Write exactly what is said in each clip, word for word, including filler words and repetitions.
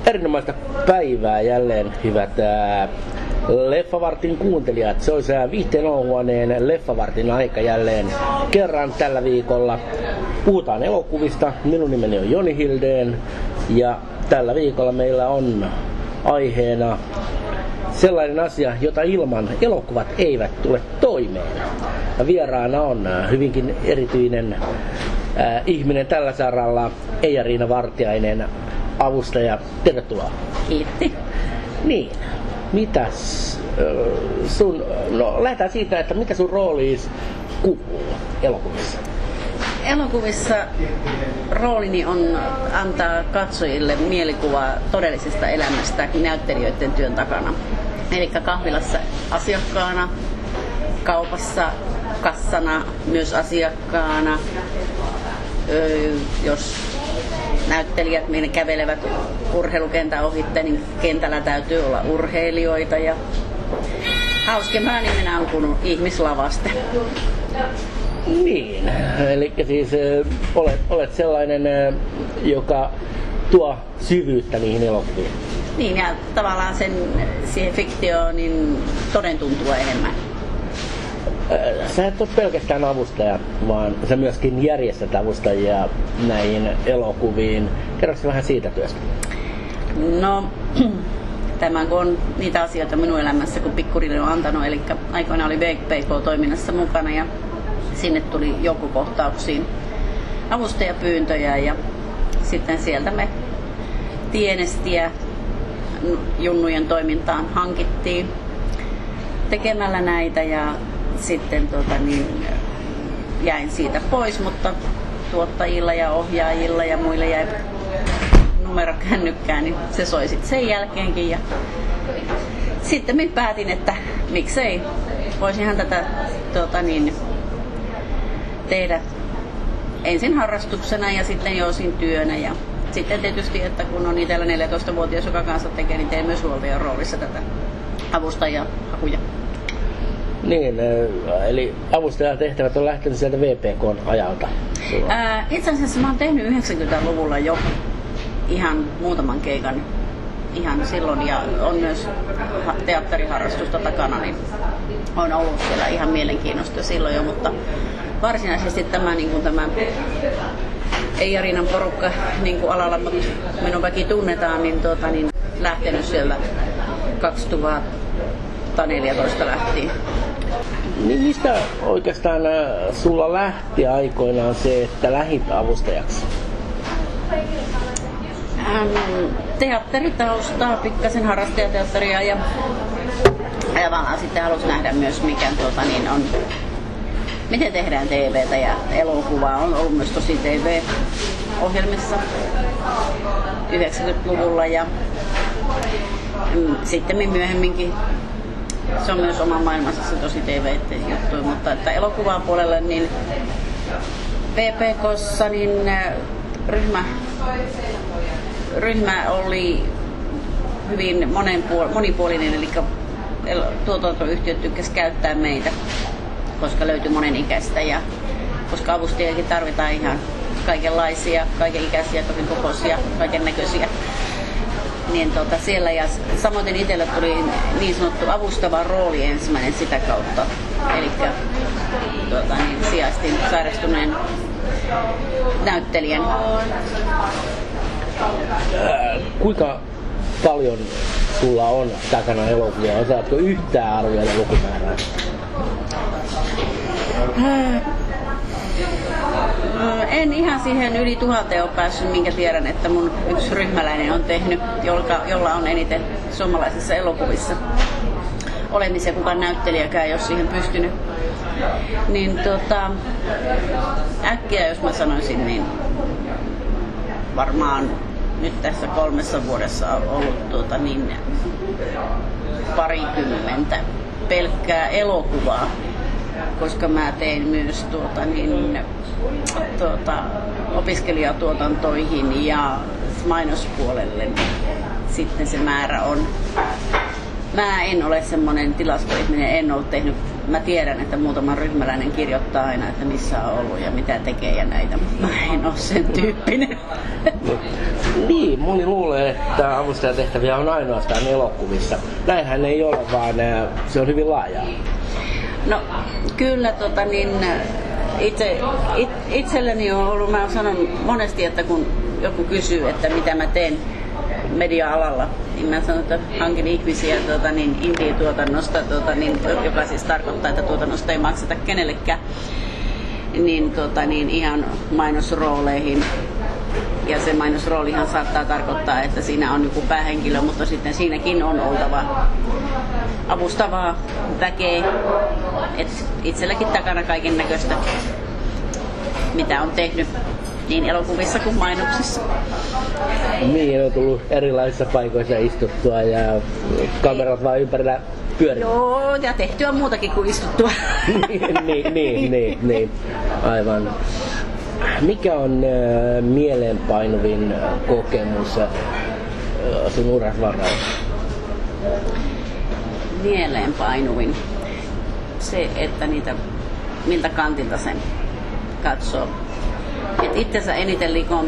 Erinomaista päivää jälleen, hyvät ää, Leffavartin kuuntelijat. Se on se Viihteen olohuoneen Leffavartin aika jälleen kerran tällä viikolla. Puhutaan elokuvista. Minun nimeni on Joni Hildén ja tällä viikolla meillä on aiheena sellainen asia, jota ilman elokuvat eivät tule toimeen. Ja vieraana on hyvinkin erityinen äh, ihminen tällä saralla, Eija-Riina Vartiainen, avustaja. Tervetuloa. Kiitti. Niin, mitäs äh, sun, no lähdetään siitä, että mitä sun rooliis kuuluu elokuvissa? Elokuvissa roolini on antaa katsojille mielikuvaa todellisesta elämästä näyttelijöiden työn takana. Eli kahvilassa asiakkaana, kaupassa kassana, myös asiakkaana. Öö, jos näyttelijät meidän kävelevät urheilukentän ohitte, niin kentällä täytyy olla urheilijoita. Ja hauskempana nimenä on kuin ihmislavaste. Niin, eli siis äh, olet, olet sellainen, äh, joka tuo syvyyttä niihin elokuviin. Niin, ja tavallaan sen, siihen fiktioon niin toden tuntua enemmän. Äh, sä et ole pelkästään avustaja, vaan sä myöskin järjestät avustajia näihin elokuviin. Kerroksä vähän siitä työstä? No, tämä on niitä asioita minun elämässä, kun pikkurilli on antanut. Eli aikoina oli B P K-toiminnassa mukana ja sinne tuli joukkokohtauksiin avustajapyyntöjä ja sitten sieltä me tienestiä junnujen toimintaan hankittiin tekemällä näitä ja sitten tuota, niin, jäin siitä pois, mutta tuottajilla ja ohjaajilla ja muille jäi numero kännykkään, niin se soi sitten sen jälkeenkin ja sitten minä päätin, että miksei voisinhan tätä tuota, niin, tehdä ensin harrastuksena ja sitten jo osin työnä. Ja sitten tietysti, että kun on itsellä neljätoistavuotias, joka kanssa tekee, niin teen myös huoltajan roolissa tätä avustajahakuja. Niin, eli avustajatehtävät on lähtenyt sieltä V P K:n ajalta. Ää, itse asiassa mä oon tehnyt yhdeksänkymmentäluvulla jo ihan muutaman keikan ihan silloin ja on myös teatteriharrastusta takana, niin on ollut siellä ihan mielenkiinnosta silloin jo, mutta varsinaisesti tämä, niin kuin tämä Eija-Riinan porukka niin kuin alalla minun väki tunnetaan, niin, tuota, niin lähtenyt sieltä kaksituhattaneljätoista lähtien. Niin mistä oikeastaan sulla lähti aikoinaan se, että lähit avustajaksi? Ähm, teatteritaustaa, pikkasen harrastajateatteria ja tavallaan sitten halusi nähdä myös mikä tuota, niin on, miten tehdään T V:tä ja elokuvaa. On ollut myös tosi T V-ohjelmissa yhdeksänkymmentäluvulla ja mm, sitten myöhemminkin se on myös oma maailmansa se tosi T V-juttu, mutta että elokuvaan puolelle niin V P K:ssa niin ryhmä ryhmä oli hyvin monenpuol- monipuolinen, eli tuotantoyhtiöt tykkäsi käyttää meitä, koska löytyi monenikäistä ja koska avustajiakin tarvitaan ihan kaikenlaisia, kaikenikäisiä, toki kokoisia, kaiken näköisiä. Niin tuota, siellä ja samoin itselle tuli niin sanottu avustava rooli ensimmäinen sitä kautta. Eli tuota, niin, sijaistin sairastuneen näyttelijän. Ää, kuinka paljon sulla on takana elokuvia? Osaatko yhtään arvioida lukumäärää? En ihan siihen yli tuhanteen ole päässyt, minkä tiedän, että mun yksi ryhmäläinen on tehnyt, jolla, jolla on eniten suomalaisissa elokuvissa olemisia, kukaan näyttelijäkään ei ole siihen pystynyt. Niin tota, äkkiä jos mä sanoisin, niin varmaan nyt tässä kolmessa vuodessa on ollut tuota, niin, parikymmentä pelkkää elokuvaa, koska mä tein myös tuota, niin, tuota, opiskelijatuotantoihin ja mainospuolelle. Sitten se määrä on Mä en ole semmoinen tilastoihminen, en ole tehnyt. Mä tiedän, että muutama ryhmäläinen kirjoittaa aina, että missä on ollut ja mitä tekee ja näitä, mutta mä en ole sen tyyppinen. Niin, moni luulee, että avustajatehtäviä on ainoastaan elokuvissa. Näinhän ei ole, vaan se on hyvin laajaa. No kyllä tota niin, itse, it, itselleni on ollut, mä oon sanonut monesti, että kun joku kysyy, että mitä mä teen media-alalla, niin mä sanon, että hankin ihmisiä tuota, niin indie-tuotannosta, tuota, niin, joka siis tarkoittaa, että tuotannosta ei makseta kenellekään, niin, tuota, niin ihan mainosrooleihin. Ja se mainosroolihan saattaa tarkoittaa, että siinä on joku päähenkilö, mutta sitten siinäkin on oltava avustavaa väkeä. Et itselläkin takana kaiken näköistä, mitä on tehnyt niin elokuvissa kuin mainoksissa. Niin, on tullut erilaisissa paikoissa istuttua ja kamerat vaan ympärillä pyörii. Joo, ja tehtyä muutakin kuin istuttua. niin, niin, niin, niin, niin, aivan. Mikä on äh, mieleenpainuvin äh, kokemus äh, sun uras varrella? Mieleenpainuvin se, että niitä, miltä kantilta sen katsoo. Et itsensä eniten likon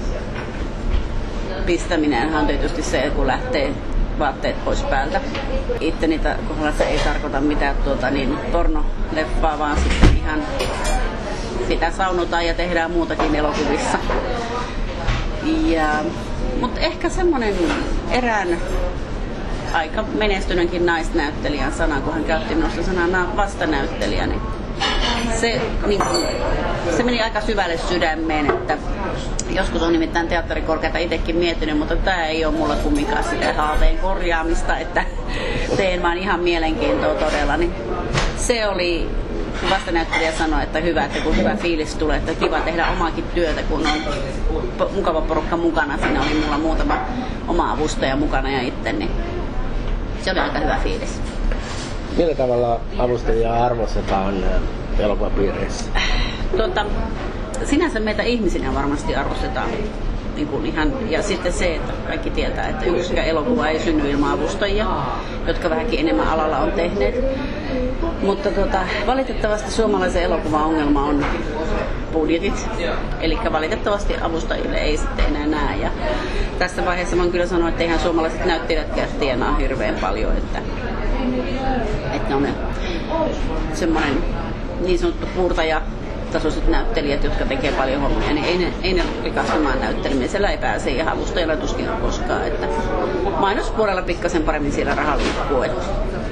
pistäminen on tietysti se, kun lähtee vaatteet pois päältä. Itse niitä kohdalla se ei tarkoita mitään tuota, niin pornoleffaa, vaan sitten ihan sitä saunotaan ja tehdään muutakin elokuvissa. Ja, mutta ehkä semmoinen erään aika menestyneenkin naisnäyttelijän sana, kun hän käytti minusta sanaa vastanäyttelijä, niin se, niin kuin, se meni aika syvälle sydämeen, että joskus on nimittäin teatterikorkeata itsekin miettinyt, mutta tämä ei ole mulla kumminkaan sitä haaveen korjaamista, että teen vaan ihan mielenkiintoa todella. Niin se oli, kun vastanäyttelijä sanoi, että hyvä, että kun hyvä fiilis tulee, että kiva tehdä omaakin työtä, kun on mukava porukka mukana. Siinä oli mulla muutama oma avustaja mukana ja itse, niin se oli aika hyvä fiilis. Millä tavalla avustajia arvostetaan elokuvapiireissä? Tuota, sinänsä meitä ihmisinä varmasti arvostetaan. Niin kuin ihan, ja sitten se, että kaikki tietää, että yksikään elokuva ei synny ilman avustajia, jotka vähänkin enemmän alalla on tehneet. Mutta tuota, valitettavasti suomalaisen elokuvan ongelma on budjetit. Eli valitettavasti avustajille ei sitten enää näe. Ja tässä vaiheessa voin kyllä sanoa, että eihän suomalaiset näyttelijätkään tienaa hirveän paljon. Että, että on semmoinen niin sanottu puurtaja tasoiset näyttelijät, jotka tekee paljon hommia, niin ei ne, ei ne rikastumaan näyttelemisellä ei pääse ja avustajalla tuskin koskaan. Että mainospuolella pikkasen paremmin siellä raha liikkuu. Että,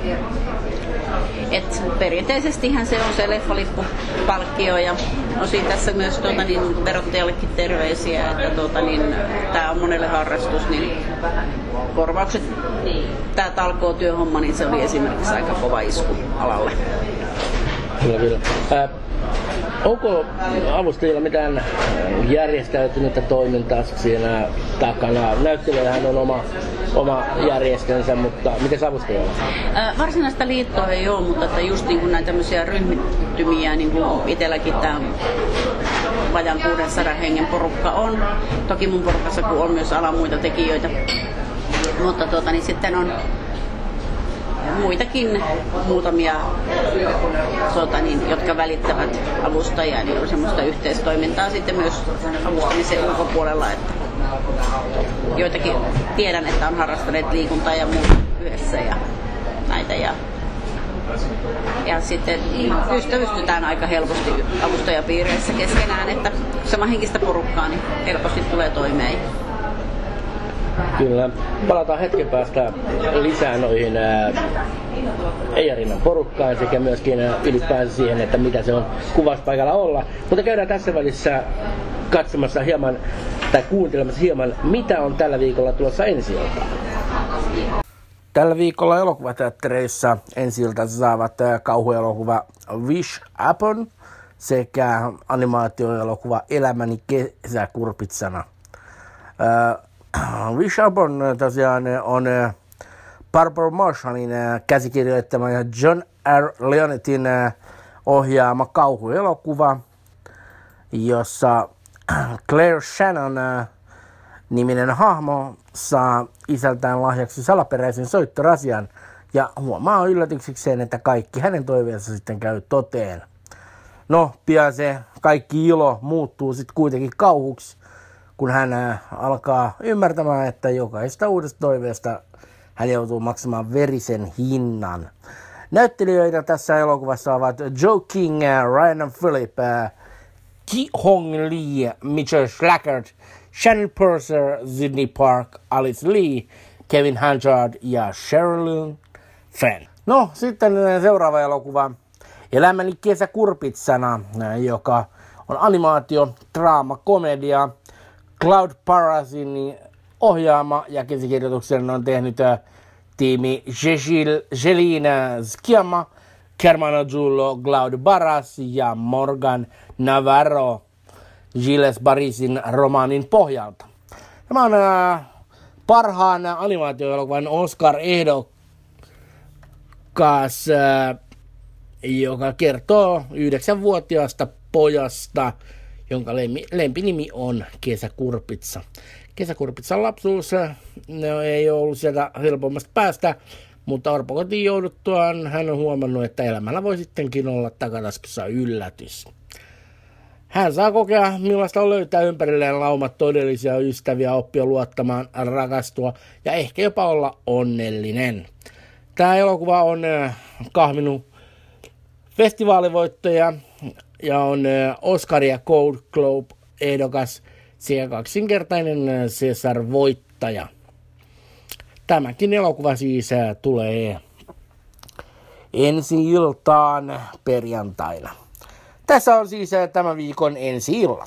et perinteisestihän se on se leffalippupalkkio ja osin tässä myös tuota, niin, verottajallekin terveisiä, että tuota, niin, tämä on monelle harrastus, niin korvaukset, tämä talkoo työhomma, niin se oli esimerkiksi aika kova isku alalle. Kyllä, kyllä. Äh, onko avustajilla mitään järjestäytynyttä toimintaa siinä takana? Näyttelijähän on oma, oma järjestönsä, mutta miten avustajilla? Äh, varsinaista liittoa ei ole, mutta että just niin kuin näitä tämmöisiä ryhmittymiä, niin kuin itselläkin tämä vajan kuudensadan hengen porukka on. Toki mun porukassa kun on myös ala muita tekijöitä, mutta tuota, niin sitten on muitakin muutamia, sota, niin, jotka välittävät avustajia, niin on semmoista yhteistoimintaa sitten myös avustamisen ulkopuolella, että joitakin tiedän, että on harrastaneet liikuntaa ja muuta yhdessä ja näitä ja, ja sitten ystävystytään aika helposti avustajapiireissä keskenään, että samanhenkistä porukkaa niin helposti tulee toimeen. Kyllä. Palataan hetken päästä lisää noihin Eijarinnan porukkaan sekä myöskin ää, ylipäänsä siihen, että mitä se on kuvauspaikalla olla. Mutta käydään tässä välissä katsomassa hieman tai kuuntelemassa hieman, mitä on tällä viikolla tulossa ensi-iltaan. Tällä viikolla elokuvateattereissa ensi-iltaan saavat kauhuelokuva Wish Upon sekä animaatioelokuva Elämäni kesäkurpitsana. Wish Upon tosiaan on Barbara Marshalin käsikirjoittama ja John R. Leonetin ohjaama kauhuelokuva, jossa Claire Shannon niminen hahmo saa isältään lahjaksi salaperäisen soittorasian, Ja huomaa yllätyksekseen, että kaikki hänen toiveensa sitten käy toteen. No, pian se kaikki ilo muuttuu sitten kuitenkin kauhuksi, kun hän alkaa ymmärtämään, että jokaisesta uudesta toiveesta hän joutuu maksamaan verisen hinnan. Näyttelijöitä tässä elokuvassa ovat Joe King, Ryan Phillip, Ki Hong Lee, Mitchell Schlackert, Shannon Purser, Sydney Park, Alice Lee, Kevin Hanchard ja Sherilyn Fenn. No, sitten seuraava elokuva. Elämäni kesäkurpitsana, joka on animaatio, draama, komedia. Cloud Parasin ohjaama ja käsikirjoituksen on tehnyt tiimi Jelina Sciamma, Germano Giulio, Cloud Barras ja Morgan Navarro Gilles Barisin romaanin pohjalta. Tämä on äh, parhaan animaatioelokuvan Oscar-ehdokas, äh, joka kertoo yhdeksänvuotiaasta pojasta, jonka lempinimi on Kesäkurpitsa. Kesäkurpitsan lapsuus no, ei ollut sieltä helpommasta päästä, mutta orpokotiin jouduttuaan hän on huomannut, että elämällä voi sittenkin olla takataskussa yllätys. Hän saa kokea, millaista on löytää ympärilleen laumat todellisia ystäviä, oppia luottamaan, rakastua ja ehkä jopa olla onnellinen. Tämä elokuva on kahminut festivaalivoittoja ja on Oscar ja Gold Globe ehdokas sekä kaksinkertainen César-voittaja. Tämäkin elokuva siis tulee ensi iltaan perjantaina. Tässä on siis tämän viikon ensi-illat.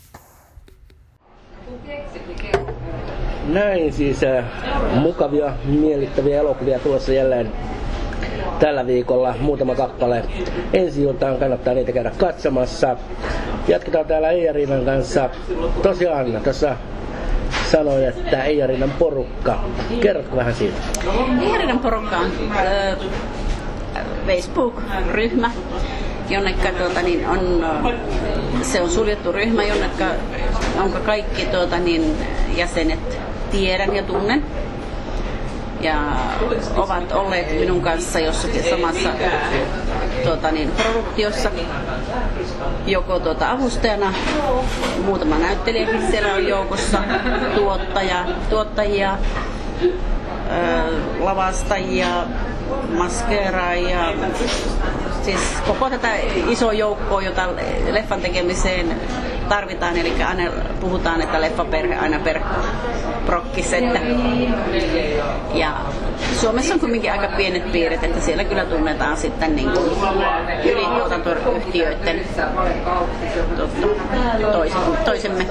Näin siis äh, mukavia, miellyttäviä elokuvia tuossa jälleen tällä viikolla. Muutama kappale. Ensi iltaan kannattaa niitä käydä katsomassa. Jatketaan täällä Eijarinan kanssa. Tosiaan tuossa sanoi, että Eijarinan porukka. Kerrotko vähän siitä? Eijarinan porukka on äh, Facebook-ryhmä, jonnekka tuota, niin on, se on suljettu ryhmä, jonnekka, jonka kaikki tuota, niin, jäsenet tiedän ja tunnen. Ja ovat olleet minun kanssa jossakin samassa tuota, niin, produktiossa, joko tuota, avustajana, muutama näyttelijäkin siellä on joukossa, tuottaja, tuottajia, ää, lavastajia, maskeeraajia, siis koko tätä isoa joukkoa, jota leffan tekemiseen tarvitaan, eli aina puhutaan, että leffaperhe aina per prokkisettä. Ja Suomessa on kuitenkin aika pienet piirit, että siellä kyllä tunnetaan sitten niin kuin ylituotantoyhtiöiden toisemme.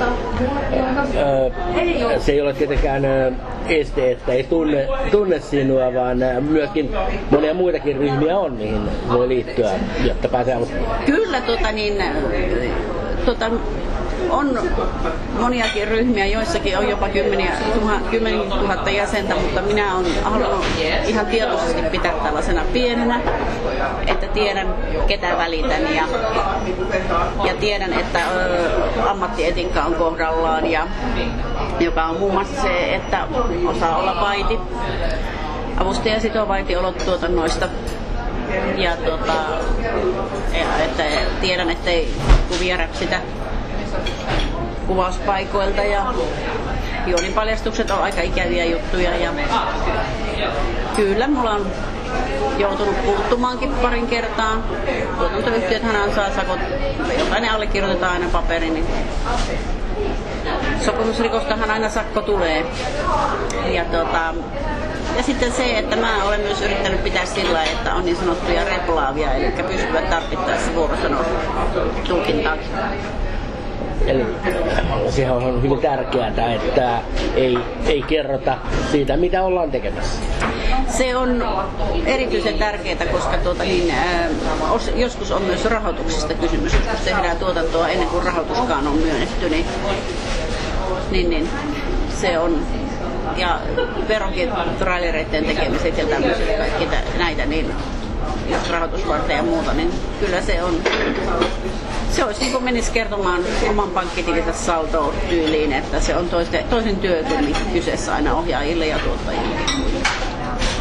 Öö, se ei ole tietenkään este, että ei tunne, tunne sinua, vaan myöskin monia muitakin ryhmiä on, mihin voi liittyä, jotta pääsee avustamaan. Kyllä, tota niin, tota, on moniakin ryhmiä, joissakin on jopa kymmeniä, tuha, kymmeniä tuhatta jäsentä, mutta minä olen halunnut ihan tietoisesti pitää tällaisena pienenä, että tiedän ketä välitän ja, ja tiedän, että ö, ammattietiikka on kohdallaan, ja, joka on muun muassa se, että osaa olla vaiti, avustaja sitoo vaitiolot tuotannoista. Ja tota, että tiedän, ettei kuvia räpsitä kuvauspaikoilta, ja juoninpaljastukset on aika ikäviä juttuja, ja kyllä mulla on joutunut puuttumaankin parin kertaa. Tuotantoyhtiöthän saa sakot, jokainen allekirjoitetaan aina paperi, niin sopimusrikostahan aina sakko tulee. Ja tota, Ja sitten se, että mä olen myös yrittänyt pitää sillä, että on niin sanottuja replaavia, eli pystyvät tarvittaessa vuorosanon tulkintaakin. Eli sehän on hyvin tärkeää, että ei, ei kerrota siitä, mitä ollaan tekemässä. Se on erityisen tärkeää, koska tuota, niin, ää, os, joskus on myös rahoituksesta kysymys. Joskus tehdään tuotantoa ennen kuin rahoituskaan on myönnetty, niin, niin, niin se on. Ja veronkin trailereiden tekemiset ja tämmöiset kaikki näitä, niin jos rahoitusvarten ja muuta, niin kyllä se on. Se olisi niin kuin menisi kertomaan oman pankkitilinsä saltoon tyyliin, että se on toisten, toisen työ kyseessä aina ohjaajille ja tuottajille.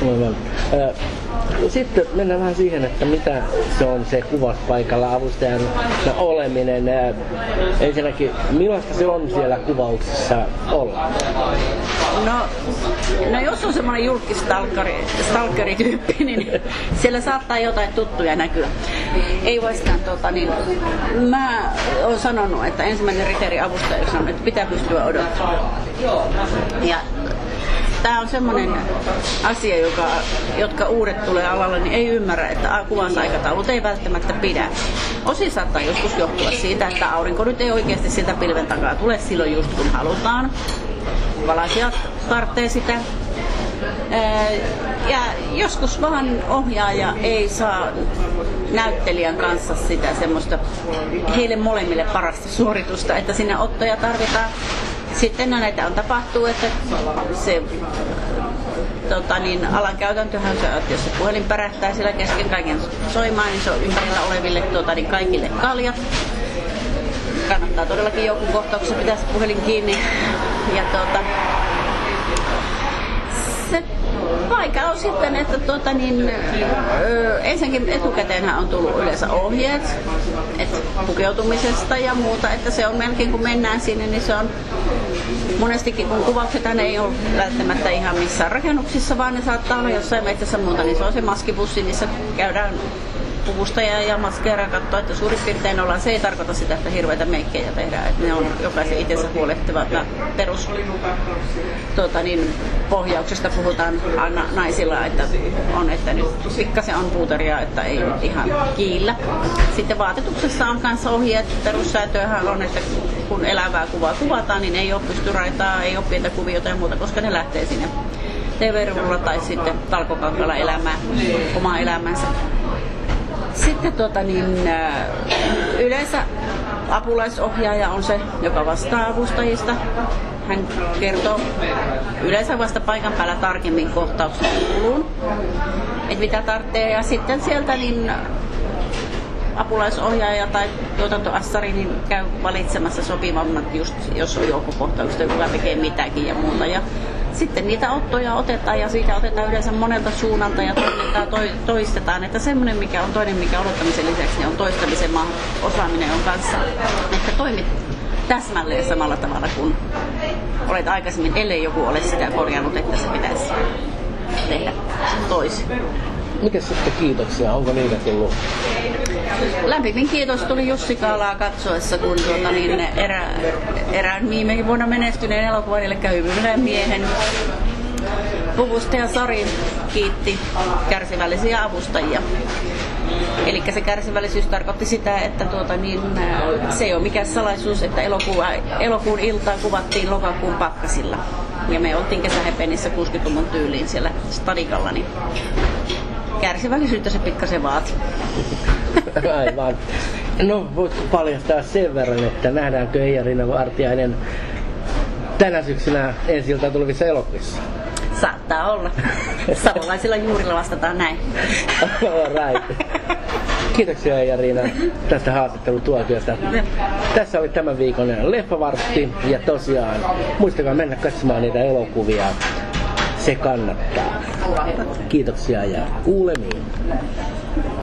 Aivan. Sitten mennään vähän siihen, että mitä se on se kuvauspaikalla avustajan oleminen. Ensinnäkin, millaista se on siellä kuvauksessa olla? No, no jos on semmoinen julkistalkeri-tyyppi, niin siellä saattaa jotain tuttuja näkyä. Ei voistaan, tota, niin, mä oon sanonut, että ensimmäinen kriteeri avustajaksi on, että pitää pystyä odottamaan. Ja tämä on semmoinen asia, joka, jotka uudet tulee alalle, niin ei ymmärrä, että kuvausaikataulut ei välttämättä pidä. Osin saattaa joskus johtua siitä, että aurinko nyt ei oikeasti sitä pilven takaa tule silloin just kun halutaan. Valaisijat tarvitsee sitä. Ja joskus vaan ohjaaja ei saa näyttelijän kanssa sitä semmoista heille molemmille parasta suoritusta, että sinne ottoja tarvitaan. Sitten no, näitä on tapahtuu, että se tota, niin, alan käytäntöhän se, että jos se puhelin pärähtää siellä kesken kaiken soimaan, niin se on ympärillä oleville tota, niin kaikille kaljat. Kannattaa todellakin joku kohtauksessa pitää se puhelin kiinni. Ja tota, se paikka on sitten, että tuota, niin, ö, ensinnäkin etukäteenhän on tullut yleensä ohjeet et pukeutumisesta ja muuta, että se on melkein kun mennään sinne, niin se on monestikin kun kuvaukset ei ole välttämättä ihan missään rakennuksissa, vaan ne saattaa olla jossain metsässä muuta, niin se on se maskibussi, missä käydään puvusta ja maskeeraa katsoa, että suurin piirtein ollaan. Se ei tarkoita sitä, että hirveitä meikkejä tehdään, että ne on jokaisen itsensä huolehtivat perus tuota, niin, pohjauksesta puhutaan aina naisilla, että on, että nyt pikkasen on puuteria, että ei nyt ihan kiillä. Sitten vaatetuksessa on kanssa ohjeet, perussääntöähän on, että kun elävää kuvaa kuvataan, niin ei ole pystyraitaa, ei ole pientä kuviota ja muuta, koska ne lähtee sinne T V-ruudulla tai sitten talkokankalla elämään omaa elämänsä. Sitten tuota, niin, yleensä apulaisohjaaja on se, joka vastaa avustajista. Hän kertoo yleensä vasta paikan päällä tarkemmin kohtauksen kuluun, että mitä tarvitsee. Ja sitten sieltä niin apulaisohjaaja tai tuotantoassari niin käy valitsemassa sopivammat, just jos on joukkokohtauksista, joka tekee mitäkin ja muuta. Ja sitten niitä ottoja otetaan ja siitä otetaan yleensä monelta suunnalta ja toistetaan, että semmoinen mikä on toinen mikä odottamisen lisäksi niin on toistamisen osaaminen on kanssa, että toimit täsmälleen samalla tavalla kuin olet aikaisemmin, ellei joku ole sitä korjannut, että se pitäisi tehdä toisin. Mikäs sitten kiitoksia? Onko niitä tullut? Lämpimin kiitos tuli Jussi Kaalaa katsoessa, kun tuota, niin, erä, erään viime vuonna menestyneen elokuvan, eli Hyvyyden miehen puvusta ja Sari kiitti kärsivällisiä avustajia. Eli se kärsivällisyys tarkoitti sitä, että tuota, niin, se ei ole mikään salaisuus, että elokuun, elokuun iltaa kuvattiin lokakuun pakkasilla. Ja me oltiin kesähepenissä kuusikymmentäluvun tyyliin siellä Stadikalla, niin kärsivällisyyttä se pikkasen vaati. Aivan. No, voitko paljastaa sen verran, että nähdäänkö Eija-Riina Vartiainen tänä syksynä ensi-iltaa tulevissa elokuvissa? Saattaa olla. Savolaisilla juurilla vastataan näin. Right. Kiitoksia Eija-Riina tästä haastattelutuokiosta. Tässä oli tämän viikon Leffavartti ja tosiaan muistakaa mennä katsomaan niitä elokuvia. Se kannattaa. Kiitoksia ja kuulemiin.